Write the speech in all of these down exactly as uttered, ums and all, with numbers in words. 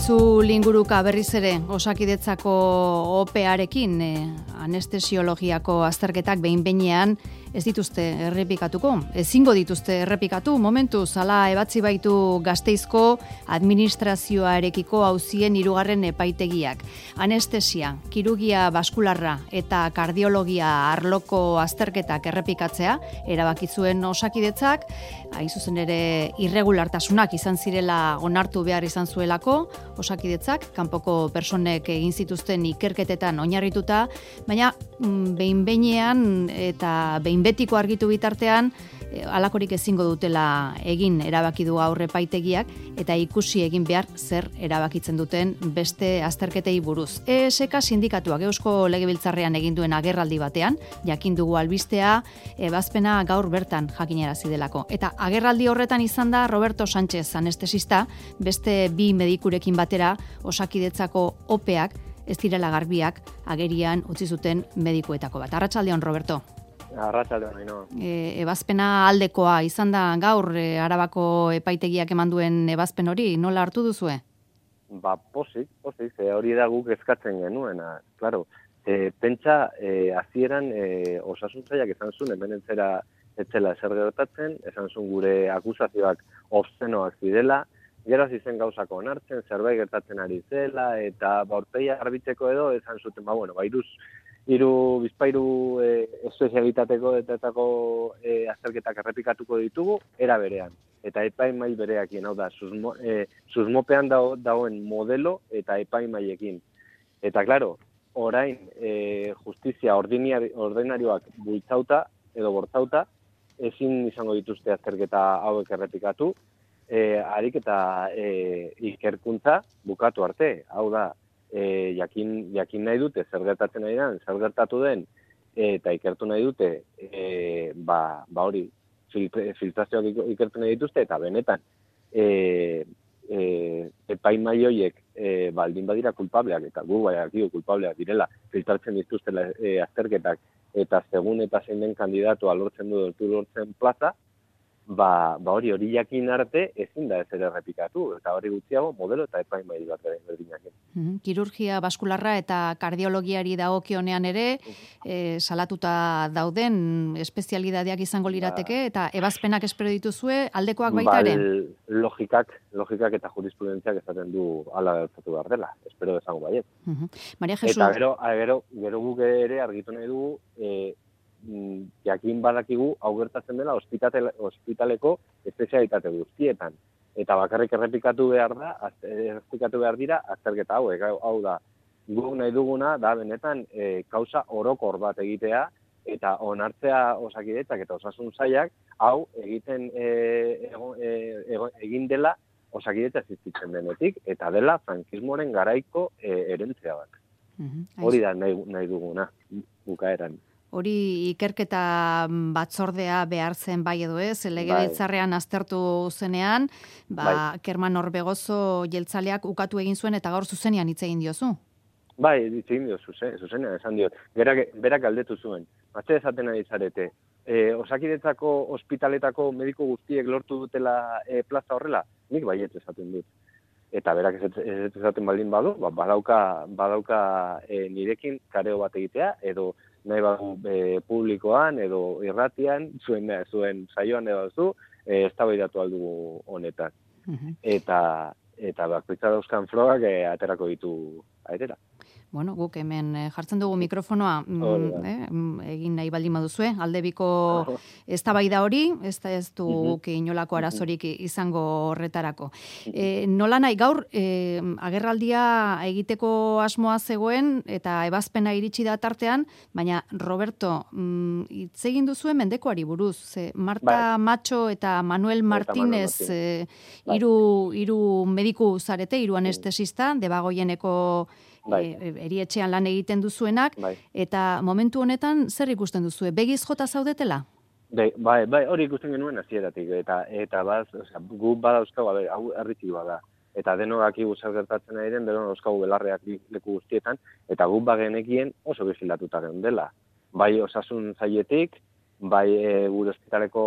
Itzu linguruka berriz ere Osakidetzako opearekin e, anestesiologiako azterketak behin-behinean ez dituzte errepikatuko. Ezingo dituzte errepikatu, momentuz hala ebatzi baitu Gasteizko administrazioarekiko auzien hirugarren epaitegiak. Anestesia, kirurgia baskularra eta kardiologia arloko azterketak errepikatzea erabaki zuen Osakidetzak, hain zuzen ere irregulartasunak izan zirela onartu behar izan zuelako Osakidetzak, kanpoko personek egin zituzten ikerketetan oinarrituta, baina behin-behinean eta behin betiko argitu bitartean, halakorik ezingo dutela egin erabaki du aurre epaitegiak eta ikusi egin behar zer erabakitzen duten beste azterketei buruz. E S K sindikatuak Eusko Legebiltzarrean egin duen agerraldi batean, jakin dugu albistea, ebazpena gaur bertan jakinarazi delako. Eta agerraldi horretan izan da Roberto Sánchez anestesista, beste bi medikurekin batera Osakidetzako opeak ez direla garbiak agerian utzi zuten medikuetako bat. Arratsaldeon, Roberto. Arratsaldeon, no. E, ebazpena aldekoa izan da gaur e, Arabako epaitegiak eman duen ebazpen hori, nola hartu duzue? Ba, posik, posik, ze hori da guk eskatzen genuena, claro. E, pentsa, e, hasieran e, osasuntzaileak esan zuen, hemen entzera etzela ezer gertatzen, esan zuen gure akusazioak obszenoak zirela, gero hasi zen gauzako onartzen, zerbait gertatzen ari zela, eta baurteia garbitzeko edo, esan zuten, ba, bueno, ba, iruz, hiru bizpairu e, espezialitateko etetako e, azterketak errepikatuko ditugu, era berean. Eta epaimai bereakien, hau da, susmo, e, susmopean dao, dagoen modelo eta epaimaiekin. Eta, klaro, orain e, justizia ordinarioak bultzauta edo bortzauta, ezin izango dituzte azterketa hauek errepikatu, e, harik eta e, ikerkuntza bukatu arte, hau da, E, jakin, jakin nahi dute zer gertatzen nahi den, zer gertatu den, e, eta ikertu nahi dute, e, ba, ba hori, filtrazioak ikertu nahi dituzte, eta benetan, e, e, epaimai horiek e, baldin badira kulpableak, eta gu bai arkiu kulpableak direla, filtratzen dituztela e, azterketak, eta segun eta zein den kandidatua lortzen du dortu lortzen plaza, ba, ba hori hori jakin arte ezin da ez ere errepikatu, eta hori gutxiago modelo eta epaimai bat berdinak. Mm-hmm. Kirurgia baskularra eta kardiologiari dagokionean ere, uh-huh. e, salatuta dauden espezialidadeak izango lirateke, ba, eta ebazpenak espero dituzue, aldekoak baita ere? Ba, logikak, logikak eta jurisprudentziak esaten du ala gertatu behar dela, espero desango baiet. Uh-huh. Maria Jesus... Eta gero, gero, gero guk ere argitu nahi dugu, e, jakin badakigu hau gertatzen dela ospitaleko espezialitate guztietan. Eta bakarrik errepikatu behar da, errepikatu behar dira azterketa hauek. Hau da, guk nahi duguna da benetan e, kausa orokor bat egitea eta onartzea Osakidetzak eta osasun sailak hau egiten e, ego, e, ego, egin dela Osakidetza existitzen denetik eta dela frankismoaren garaiko e, erentzea bat. Uh-huh. Hori da nahi, nahi duguna bukaeran. Hori ikerketa batzordea behar zen bai edo ez, Legebiltzarrean aztertu zenean, ba, bai. Kerman Orbegozo jeltzaleak ukatu egin zuen eta gaur zuzenean hitz egin diozu. Bai, hitz egin diozu, zuzenean esan diot. Berak, berak galdetu zuen. Matze esaten ari zarete. E, Osakidetzako ospitaletako mediku guztiek lortu dutela e, plaza horrela? Nik baiet esaten dut. Eta berak ez, ez esaten baldin badu, ba, badauka, badauka e, nirekin kareo bat egitea, edo nahi badu e, publikoan edo irratian, zuen, zuen saioan edo zu, e, eztabaidatu aldugu honetan. Uh-huh. Eta, eta bakoitza dauzkan frogak e, aterako ditu aitera. Bueno, guk hemen jartzen dugu mikrofonoa mm, eh, egin nahi baldin baduzue, aldebiko eztabaida hori, ez da ez du guk inolako arazorik izango horretarako. E, nola nahi, gaur e, agerraldia egiteko asmoa zegoen eta ebazpena iritsi da tartean, baina Roberto, mm, hitz egin duzue mendekoari buruz, ze Marta bai. Macho eta Manuel Martínez e, bai. iru, iru mediku zarete, iru anestesista, Debagoieneko Bai. E, erietxean lan egiten duzuenak, bai. Eta momentu honetan zer ikusten duzue? Begiz jota zaudetela? Bai, bai, bai, hori ikusten genuen hasieratik eta eta baz, osea, gu badauzkagu, a ber, hau herritik bada. Eta denok dakigu zer gertatzen ari den, denok dauzkagu belarreak leku guztietan, eta gu bagenekien oso bizilatuta geundela. Bai osasun sailetik, bai e, gure ospitaleko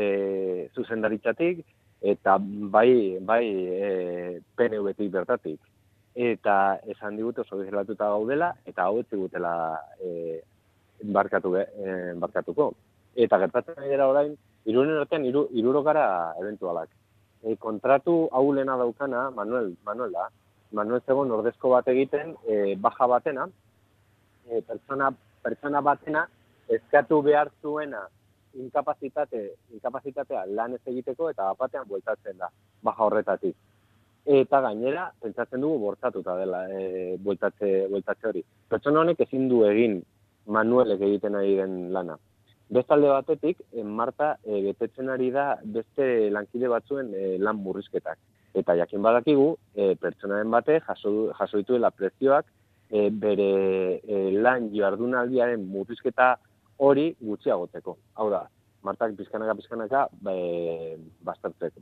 e, zuzendaritzatik, eta bai, bai e, P N V-tik bertatik. eta esan digute oso bizilatuta gaudela, eta hau ez digutela e, barkatu, e, barkatuko. Eta gertatzen ari dira orain, hiruren artean hiru hirurogara eventualak. E, kontratu hau lehena daukana, Manuel, Manuel da, Manuel zegoen ordezko bat egiten, e, baja batena, e, pertsona, pertsona batena, eskatu behar zuena inkapazitate, inkapazitatea lan ez egiteko eta batean bueltatzen da, baja horretatik. Eta gainera, pentsatzen dugu bortzatuta dela e, bueltatze, bueltatze hori. Pertsona honek ezin du egin Manuelek egiten ari den lana. Bestalde batetik, en Marta e, betetzen ari da beste lankide batzuen e, lan murrizketak. Eta jakin badakigu, e, pertsonaren bate jaso, jaso dituela prezioak e, bere e, lan jardunaldiaren murrizketa hori gutxiagoteko. Hau da, Martak pizkanaka pizkanaka e, bastartzeko.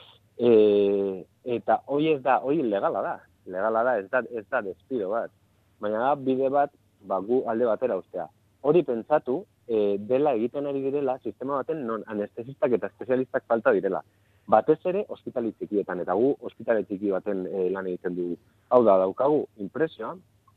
E, eta hori ez da, hori legala da. Legala da, ez da, ez da despido bat. Baina da bide bat, ba, gu alde batera ustea. Hori pentsatu, e, dela egiten ari direla, sistema baten non anestesistak eta espezialistak falta direla. Batez ere, ospitali txikietan, eta gu ospitali txiki baten e, lan egiten dugu. Hau da, daukagu impresioa,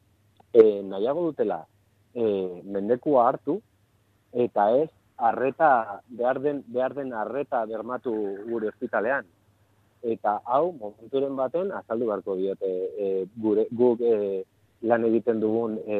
e, nahiago dutela e, mendekua hartu, eta ez, arreta, behar den, behar den arreta bermatu gure ospitalean. Eta hau, momenturen baten, azaldu beharko diote e, gure, guk e, lan egiten dugun e,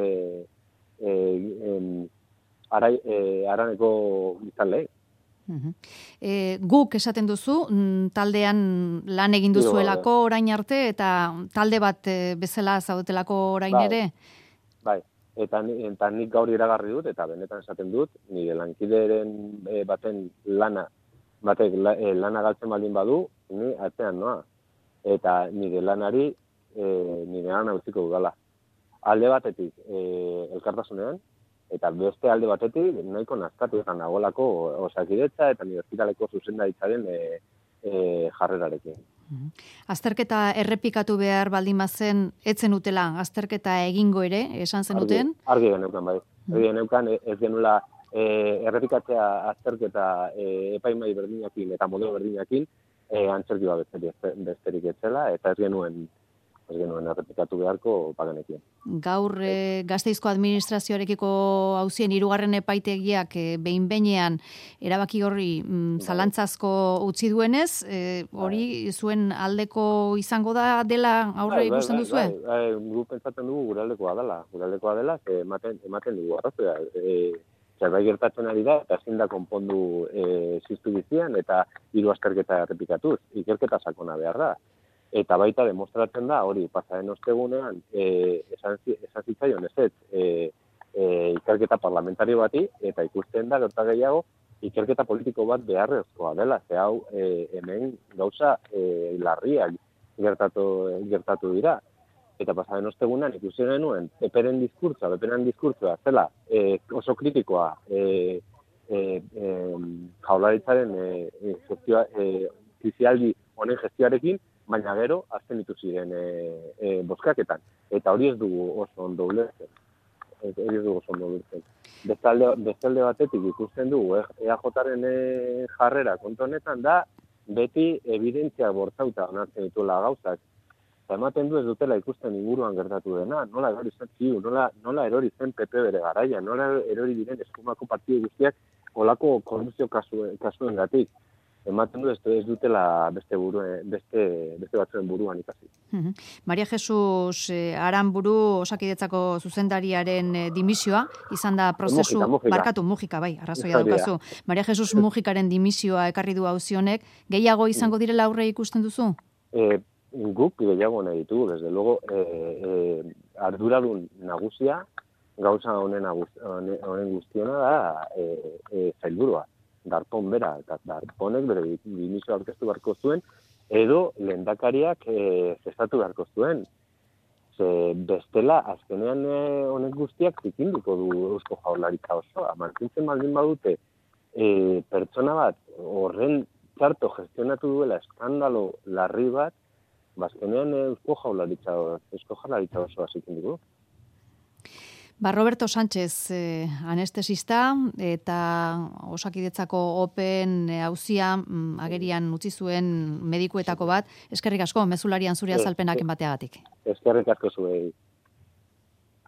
e, e, arai, e, araneko biztanleei. Uh-huh. E, guk esaten duzu, taldean lan egin duzuelako orain arte, eta talde bat e, bezala zaudetelako orain bai, ere? Bai, eta, eta nik gaur iragarri dut, eta benetan esaten dut, nire lankideren e, baten lana, batek la, e, lana galtzen baldin badu, ni atzean noa. Eta nire lanari, e, nire lana utziko dudala. Alde batetik e, elkartasunean, eta beste alde batetik nahiko nazkatu eta nagolako osakidetza eta nire hospitaleko zuzendaritzaren e, e, jarrerarekin. Azterketa errepikatu behar baldin bazen, etzen utela azterketa egingo ere, esan zenuten? Argi, argi geneukan, bai. Argi geneukan, ez genula e, errepikatzea azterketa e, epaimai berdinakin eta modelo berdinakin, e, antzerki bat besterik etzela, eta ez genuen ez genuen errepikatu beharko pagenekin. Gaur e, Gasteizko administrazioarekiko auzien hirugarren epaitegiak e, behin-behinean erabaki horri mm, zalantzazko utzi duenez, e, hori zuen aldeko izango da dela aurre ikusten duzue? Bai, bai, bai, gu pentsatzen dugu gure aldekoa dela, gure aldekoa dela, ematen, ematen dugu arrazoia. E, zerbait gertatzen ari da, eta ezin da konpondu e, ziztu bizian, eta hiru azterketa errepikatuz, ikerketa sakona behar da. Eta baita demostratzen da, hori, pasaren ostegunean, e, esan, esan zitzaion ez ez, e, e, ikerketa parlamentario bati, eta ikusten da, gerta gehiago, ikerketa politiko bat beharrezkoa dela, ze hau e, hemen gauza e, larriak gertatu, gertatu dira. Eta pasaren ostegunean ikusten genuen, peperen diskurtsoa, peperen diskurtsoa, zela, e, oso kritikoa, e, e, e, jaularitzaren e, e, gestioa, e, ofizialdi honen gestioarekin, baina gero, azten ditu ziren e, e, bozkaketan. Eta hori ez dugu oso ondo ulertzen. Hori ez dugu oso ondo ulertzen. Bestalde, bestalde batetik ikusten dugu, E A Jaren e, jarrera kontu honetan da, beti evidentzia bortzauta onartzen dituela gauzak. Eta ematen du ez dutela ikusten inguruan gertatu dena, nola erori zen ziu, nola, nola erori zen P P bere garaia, nola erori diren eskumako partidu guztiak olako korrupzio kasuen, kasuen gatik. Ematen du ez, ez dutela beste, buruen, beste, beste batzuen buruan ikasi. Uh-huh. Maria Jesus eh, Aranburu Osakidetzako zuzendariaren eh, dimisioa, izan da prozesu... Mujika, Mujika. Barkatu, Mujika, bai, arrazoia daukazu. Maria Jesus Mujikaren dimisioa ekarri du auzionek, gehiago izango direla aurre ikusten duzu? E, guk gehiago nahi ditugu, desde luego, e, e, arduradun nagusia, gauza honen, honen guztiona da e, e, zailburua. Darpon bera, eta Darponek bere dimisio aurkeztu beharko zuen, edo lehendakariak e, zestatu beharko zuen. Ze bestela, azkenean honek guztiak zikinduko du Eusko Jaurlaritza osoa. Mantintzen baldin badute e, pertsona bat horren txarto gestionatu duela eskandalo larri bat, bazkenean Eusko Jaurlaritza, Eusko Jaurlaritza osoa zikinduko. Ba, Roberto Sánchez eh, anestesista eta Osakidetzako open auzia mm, agerian utzi zuen medikuetako bat. Eskerrik asko, mezularian zure azalpenak emateagatik. Eskerrik asko zuei.